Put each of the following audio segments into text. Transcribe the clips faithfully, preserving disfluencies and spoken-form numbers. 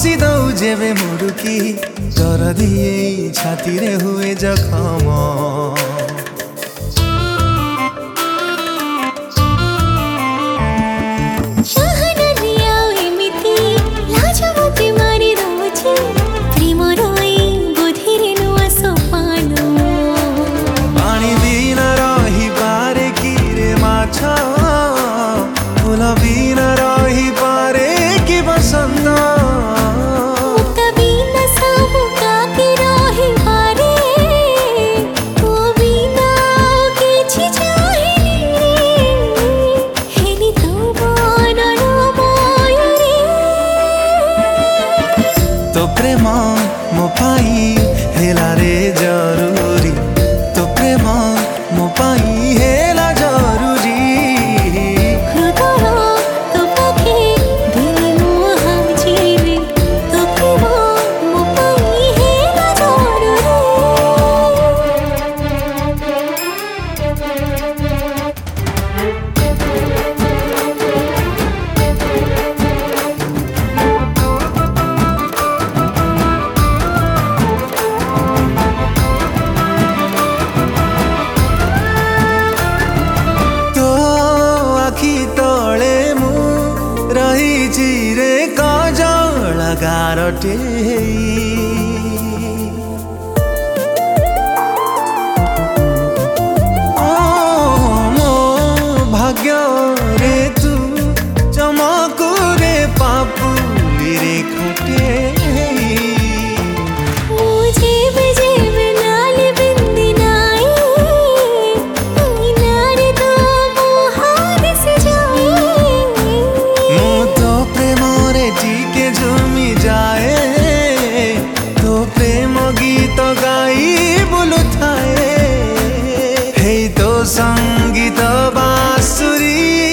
हसी दऊ जेबे मुरुकी डर दिए छाती रे हुए जखम फूल बिना रही पारे कि बसंत तो प्रेम मो पाई हेला रे जरूरी तो प्रेम मो पाई हेला जरूरी रही रे कजल गारटे मो भाग्य रे तू चमकू रे पापुली रे खटे गीत गाई बुलु थाए हे तो संगीत बांसुरी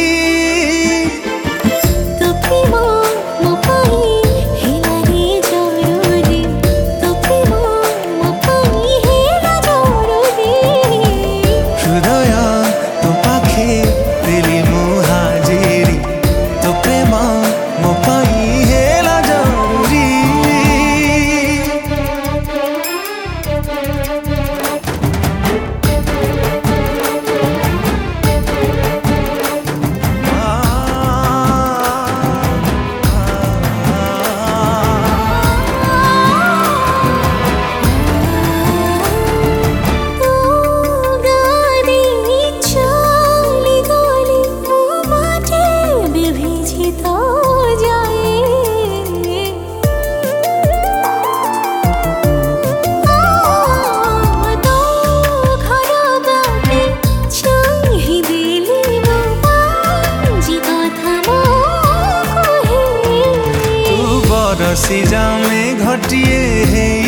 तो प्रेम मो पाई हेला रे जरूरी तो प्रेम मो पाई हेला जरूरी हृदय तो पाखे दिली मु हाजिरी तो प्रेम मो पाई हेला जरूरी बरसी जामे घटिए है